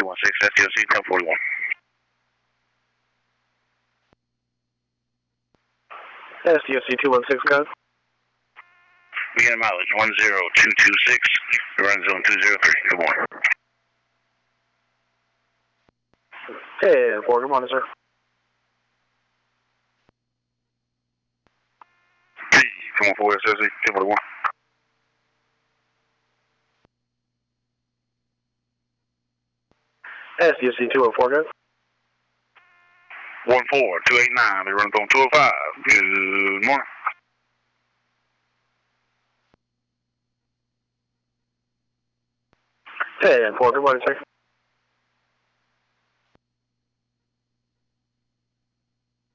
216, SDLC 1041. SDLC 216, code. We got a mileage 10226. We run zone 203. Good morning. Hey, 4, good morning, sir. Hey, 214 SDLC 1041. SDLC 204, code. 14289. They run zone 205. Good morning. Hey, 4, good morning, sir.